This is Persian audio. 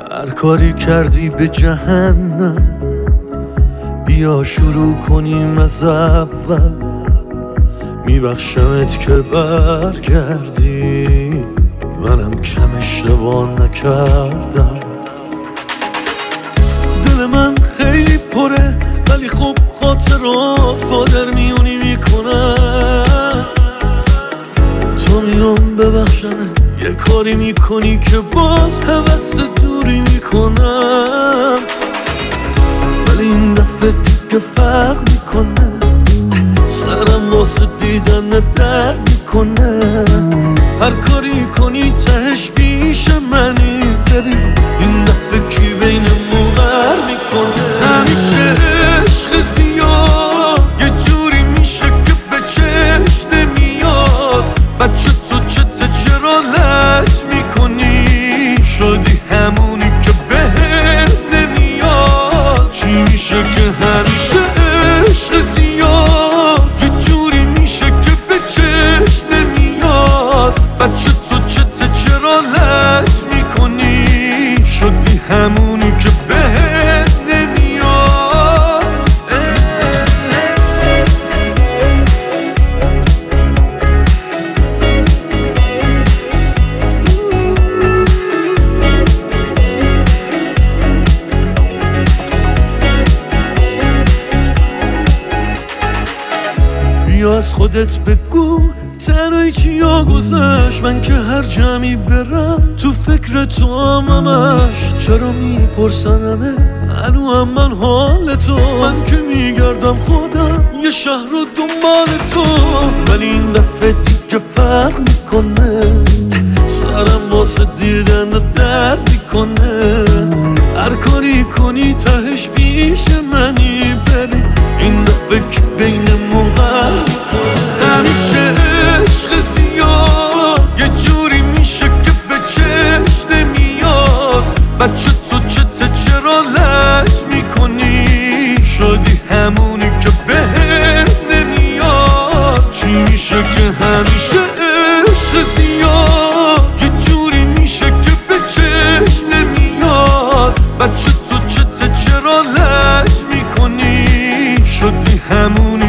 هر کاری کردی به جهنم، بیا شروع کنیم از اول. میبخشمت که برگردی، منم کم اشتباه نکردم. دل من خیلی پره ولی خب خاطرات با در میونی میکنم. تو میام ببخشم یه کاری میکنی که باز هوس دوری میکنم، ولی این دفعه دیگه فرق میکنه. سرم واسه دیدن درد میکنه. هر کاری کنی تهش پیش منی، ببین این دفعه کی بینمون غر میکنه. همیشه عشق زیاد یه جوری میشه که به چشم نمیاد. بچه تو چته چرا لج میکنی؟ شدی همونی که بهت نمیاد. چی میشه که همیشه عشق زیاد یه جوری میشه که به چشم نمیاد. بچه تو چته چرا لج میکنی؟ شدی همونی که بهت نمیاد. بیا از خودت بگو تنهایی چیا گذشت. من که هر جمعی برم تو فکر تو همش. چرا میپرسنمه هنو هم من حال تو؟ من که میگردم خودم یه شهر رو دنبال تو، ولی این دفعه دیگه فرق میکنه. سرم واسه دیدن درد میکنه. هر کاری کنی تهش پیش منی، ببین این دفعه که بینمون غر میکنه. همیشه عشق زیاد یه جوری میشه که به چشم نمیاد. بچه تو چته چرا لج میکنی؟ شدی همونی که بهت نمیاد. چی میشه که همیشه عشق زیاد یه جوری میشه که به چشم نمیاد. بچه تو چته چرا لج میکنی؟ شدی همونی